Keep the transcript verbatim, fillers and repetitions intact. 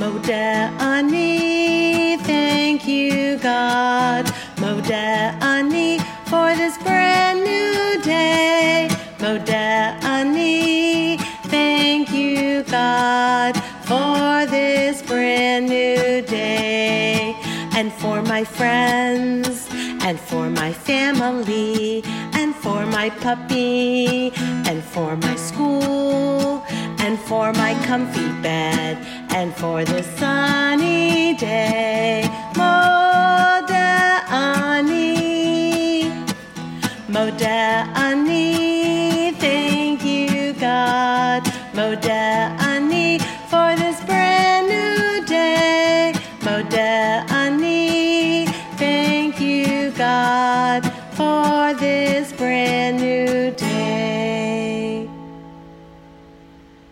Modeh Ani, thank you, God. Modeh Ani, for this brand new day. Modeh Ani, thank you, God, for this brand new day. And for my friends, and for my family, and for my puppy, and for my school, and for my comfy bed, and for this sunny day. Modeh Ani, Modeh Ani, thank you, God. Modeh